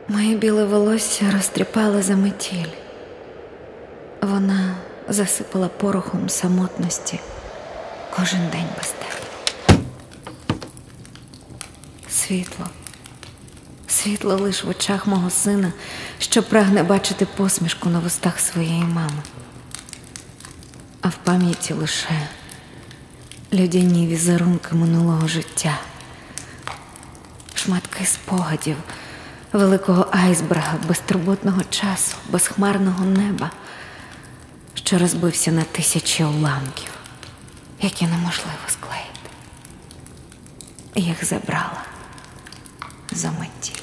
Моє біле волосся розтріпала заметіль. Вона засипала порохом самотності кожен день без тебе. Світло лиш в очах мого сина, що прагне бачити посмішку на вустах своєї мами. А в пам'яті лише людяні візерунки минулого життя, шматки спогадів, великого айсберга, безтурботного часу, безхмарного неба, що розбився на тисячі уламків, які неможливо склеїти. Їх забрала заметіль.